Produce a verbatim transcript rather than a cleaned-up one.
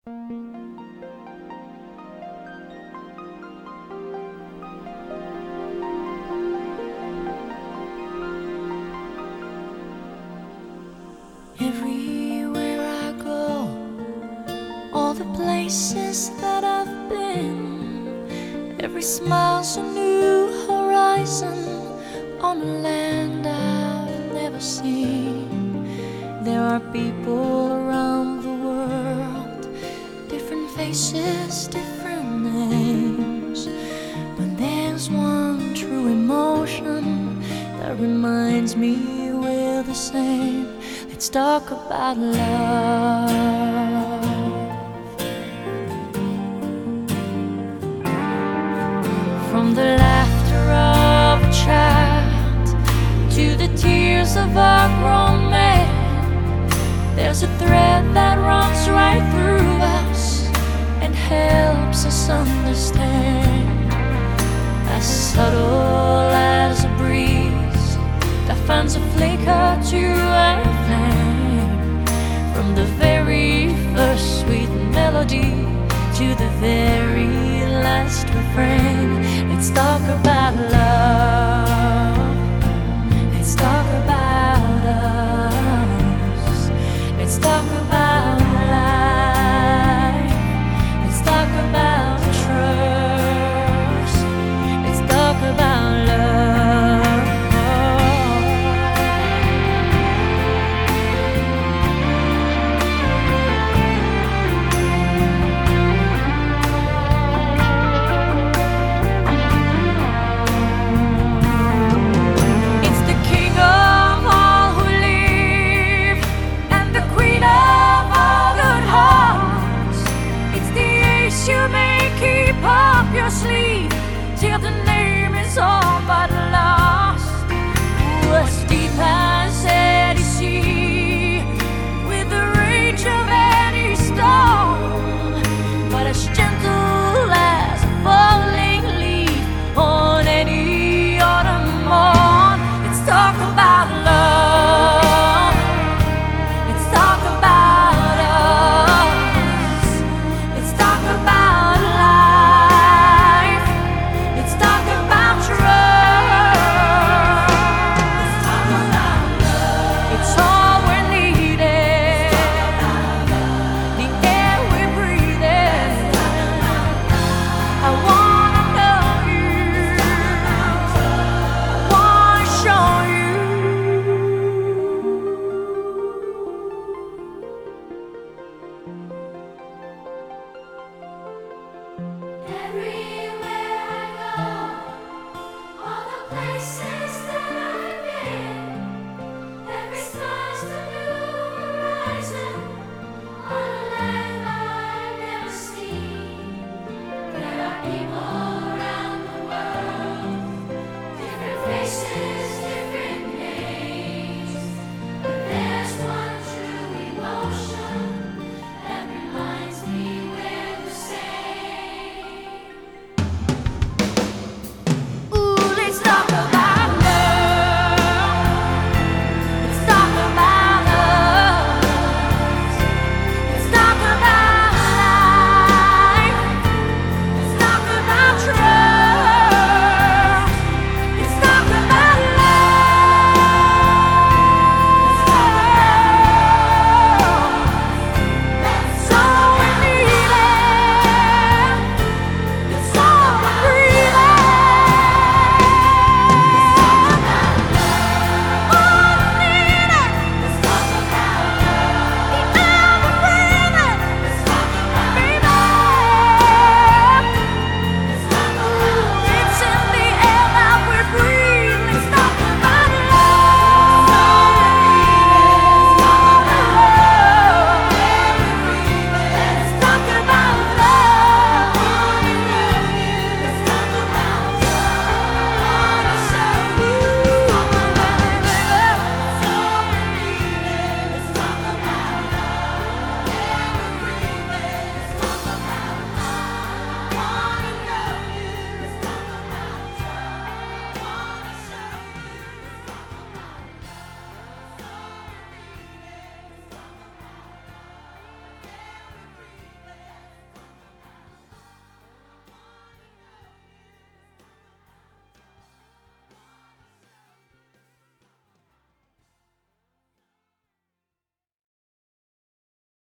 Everywhere I go, all the places that I've been, every smile's a new horizon on a land I've never seen. There are people around the world, different faces, different names, but there's one true emotion that reminds me we're the same. Let's talk about love. From the laughter of a child to the tears of a grown man, there's a thread that runs right through us and helps us understand. As subtle as a breeze that finds a flicker to a flame, from the very first sweet melody to the very last refrain. Let's talk about love. Let's talk about us. Let's talk about life. Let's talk about trust. Let's talk about love. You may keep up your sleeve till the name is all but lost. As deep as any sea, with the range of any storm, but as gentle as a falling leaf on any autumn morn. Let's talk about love. Let's talk about us. Let's talk about life. Let's talk about trust. Let's talk about love. It's all we're needing. The air we breathe in. I wanna know you. I wanna show you. Every